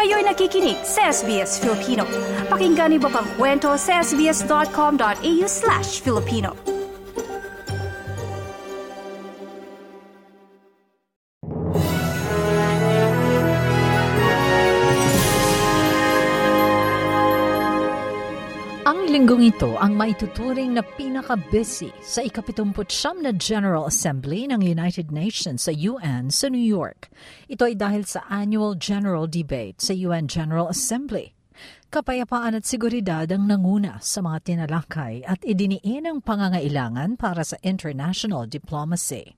Kayo'y nakikinig sa SBS Filipino. Pakinggan niyo pa ang kwento sa sbs.com.au/Filipino. Ang linggong ito ang maituturing na pinaka-busy sa ika-79 na General Assembly ng United Nations sa UN sa New York. Ito ay dahil sa Annual General Debate sa UN General Assembly. Kapayapaan at seguridad ang nanguna sa mga tinalakay at idiniin ang pangangailangan para sa international diplomacy.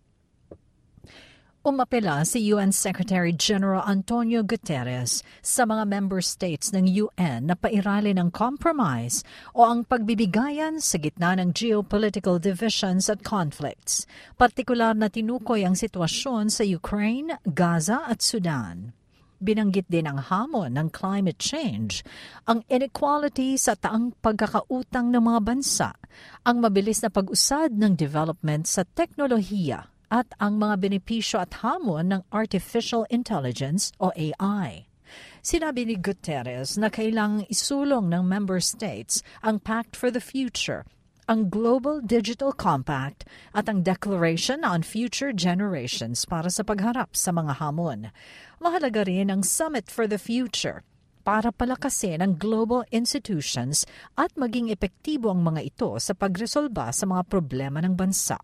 Umapela si UN Secretary General Antonio Guterres sa mga member states ng UN na pairalin ang compromise o ang pagbibigayan sa gitna ng geopolitical divisions at conflicts. Partikular na tinukoy ang sitwasyon sa Ukraine, Gaza at Sudan. Binanggit din ang hamon ng climate change, ang inequality sa taang pagkakautang ng mga bansa, ang mabilis na pag-usad ng development sa teknolohiya, at ang mga benepisyo at hamon ng artificial intelligence o AI. Sinabi ni Guterres na kailangang isulong ng member states ang Pact for the Future, ang Global Digital Compact at ang Declaration on Future Generations para sa pagharap sa mga hamon. Mahalaga rin ang Summit for the Future para palakasin ang global institutions at maging epektibo ang mga ito sa pagresolba sa mga problema ng bansa.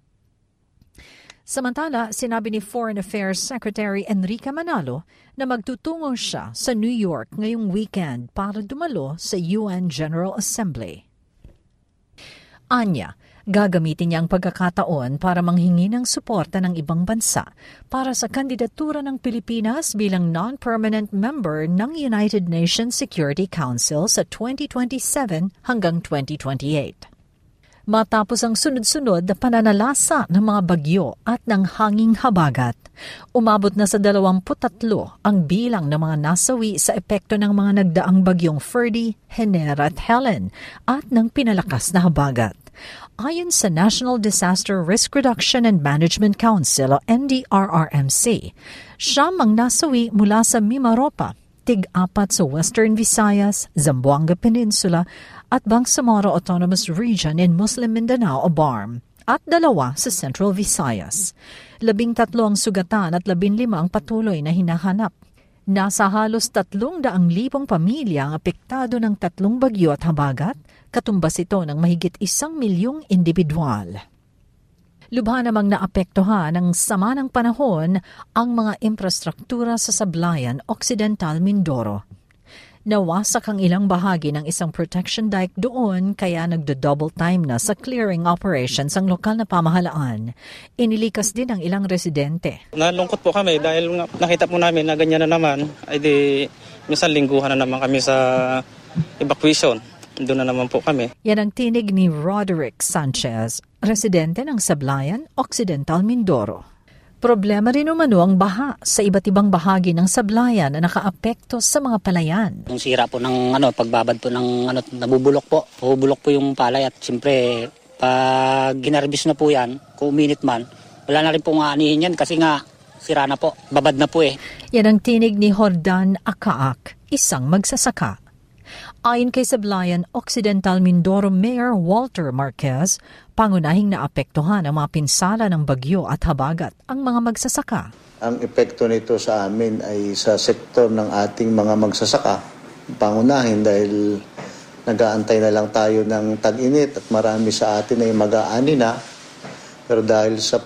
Samantala, sinabi ni Foreign Affairs Secretary Enrique Manalo na magtutungo siya sa New York ngayong weekend para dumalo sa UN General Assembly. Anya, gagamitin niya ang pagkakataon para manghingi ng suporta ng ibang bansa para sa kandidatura ng Pilipinas bilang non-permanent member ng United Nations Security Council sa 2027 hanggang 2028. Matapos ang sunod-sunod na pananalasa ng mga bagyo at ng hanging habagat, umabot na sa 23 ang bilang ng mga nasawi sa epekto ng mga nagdaang bagyong Ferdy, Henera at Helen at ng pinalakas na habagat. Ayon sa National Disaster Risk Reduction and Management Council o NDRRMC, siyam ang nasawi mula sa Mimaropa, tig-4 sa Western Visayas, Zamboanga Peninsula at Bangsamoro Autonomous Region in Muslim Mindanao o BARM at 2 sa Central Visayas. 13 ang sugatan at 15 ang patuloy na hinahanap. Nasa halos 300,000 pamilya ang apektado ng 3 bagyo at habagat, katumbas ito ng mahigit 1 milyong individual. Lubha namang naapektuhan ng sama ng panahon ang mga infrastruktura sa Sablayan, Occidental Mindoro. Nawasak ang ilang bahagi ng isang protection dike doon kaya nagdo-double time na sa clearing operations ang lokal na pamahalaan. Inilikas din ang ilang residente. Nalungkot po kami dahil nakita po namin na ganyan na naman. Ay di, minsan lingguhan na naman kami sa evacuation. Doon na naman po kami. Yan ang tinig ni Roderick Sanchez, residente ng Sablayan, Occidental Mindoro. Problema rin umano ang baha sa iba't ibang bahagi ng Sablayan na nakaapekto sa mga palayan. Yung sira po ng pagbabad po ng nabubulok po. Bubulok po yung palay at siyempre pag ginarbis na po yan, kung uminit man, wala na rin pong aanihin yan kasi nga sira na po, babad na po eh. Yan ang tinig ni Jordan Akaak, isang magsasaka. Ayon kay Sablayan, Occidental Mindoro Mayor Walter Marquez, pangunahing naapektuhan ang mga pinsala ng bagyo at habagat ang mga magsasaka. Ang epekto nito sa amin ay sa sektor ng ating mga magsasaka. Pangunahin dahil nag-aantay na lang tayo ng tag-init at marami sa atin ay mag-aani na. Pero dahil sa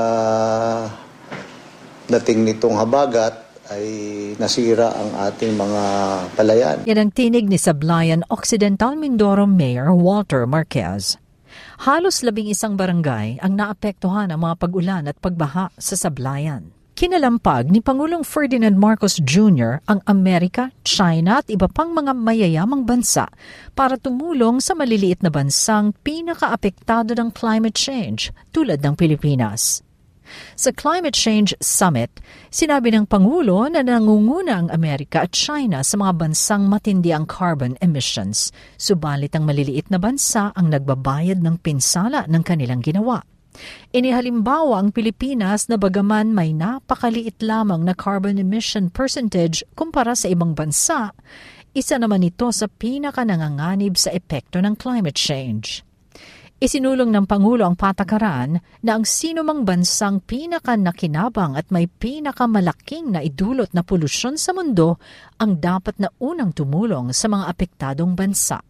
dating nitong habagat, ay nasira ang ating mga palayan. Yan ang tinig ni Sablayan Occidental Mindoro Mayor Walter Marquez. Halos 11 barangay ang naapektuhan ng mga pag-ulan at pagbaha sa Sablayan. Kinalampag ni Pangulong Ferdinand Marcos Jr. ang Amerika, China at iba pang mga mayayamang bansa para tumulong sa maliliit na bansang pinakaapektado ng climate change tulad ng Pilipinas. Sa Climate Change Summit, sinabi ng Pangulo na nangunguna ang Amerika at China sa mga bansang matindi ang carbon emissions, subalit ang maliliit na bansa ang nagbabayad ng pinsala ng kanilang ginawa. Inihalimbawa ang Pilipinas na bagaman may napakaliit lamang na carbon emission percentage kumpara sa ibang bansa, isa naman ito sa pinakananganganib sa epekto ng climate change. Isinulong ng Pangulo ang patakaran na ang sinumang bansang pinakanakinabang at may pinakamalaking na idulot na polusyon sa mundo ang dapat na unang tumulong sa mga apektadong bansa.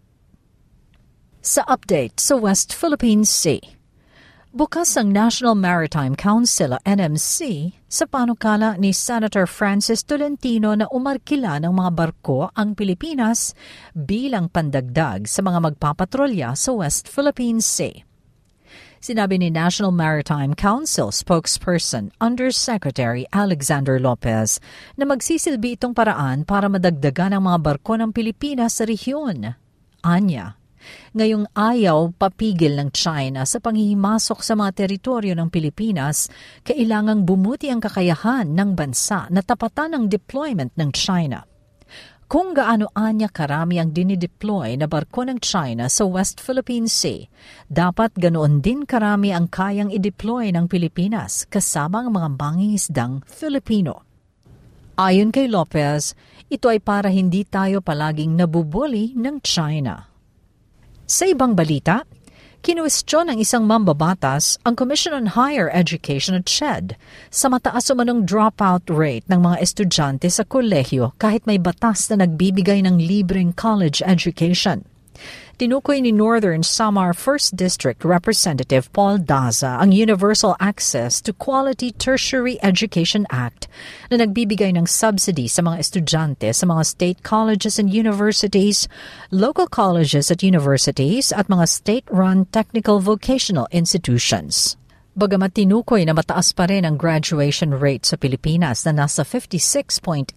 Sa update sa West Philippine Sea, bukas ang National Maritime Council o NMC sa panukala ni Senator Francis Tolentino na umarkila ng mga barko ang Pilipinas bilang pandagdag sa mga magpapatrolya sa West Philippine Sea. Sinabi ni National Maritime Council spokesperson Undersecretary Alexander Lopez na magsisilbi itong paraan para madagdagan ang mga barko ng Pilipinas sa rehiyon. Anya, ngayong ayaw papigil ng China sa panghihimasok sa mga teritoryo ng Pilipinas, kailangang bumuti ang kakayahan ng bansa na tapatan ang deployment ng China. Kung gaano anya karami ang dinideploy na barko ng China sa West Philippine Sea, dapat ganoon din karami ang kayang i-deploy ng Pilipinas kasama ang mga mangingisdang Filipino. Ayon kay Lopez, ito ay para hindi tayo palaging nabubuli ng China. Sa ibang balita, kinuwestiyon ng isang mambabatas ang Commission on Higher Education at CHED sa mataas umanong dropout rate ng mga estudyante sa kolehiyo kahit may batas na nagbibigay ng libreng college education. Tinukoy ni Northern Samar 1st District Representative Paul Daza ang Universal Access to Quality Tertiary Education Act na nagbibigay ng subsidy sa mga estudyante sa mga state colleges and universities, local colleges at universities at mga state-run technical vocational institutions. Bagamat tinukoy na mataas pa rin ang graduation rate sa Pilipinas na nasa 56.88%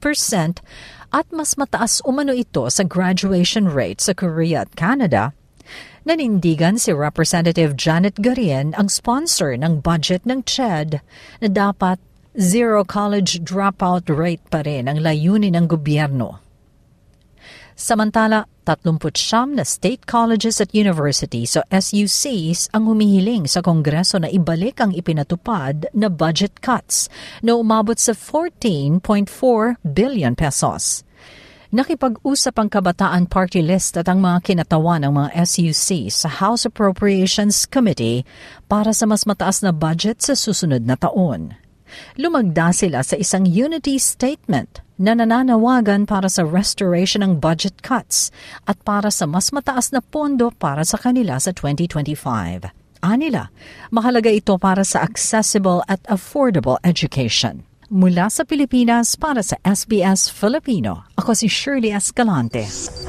at mas mataas umano ito sa graduation rate sa Korea at Canada, nanindigan si Representative Janet Garien, ang sponsor ng budget ng CHED, na dapat zero college dropout rate pa rin ang layunin ng gobyerno. Samantala, 39 na state colleges at universities o SUCs ang humihiling sa Kongreso na ibalik ang ipinatupad na budget cuts na umabot sa 14.4 billion pesos. Nakipag-usap ang Kabataan Party List at ang mga kinatawan ng mga SUC sa House Appropriations Committee para sa mas mataas na budget sa susunod na taon. Lumagda sila sa isang unity statement na nananawagan para sa restoration ng budget cuts at para sa mas mataas na pondo para sa kanila sa 2025. Anila, mahalaga ito para sa accessible at affordable education. Mula sa Pilipinas para sa SBS Filipino, ako si Shirley Escalante.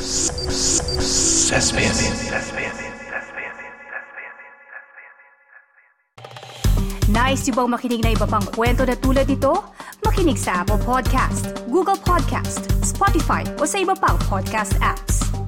Nice yung bang makinig na iba pang kwento na tulad ito? Makinig sa Apple Podcast, Google Podcast, Spotify o sa iba pang podcast apps.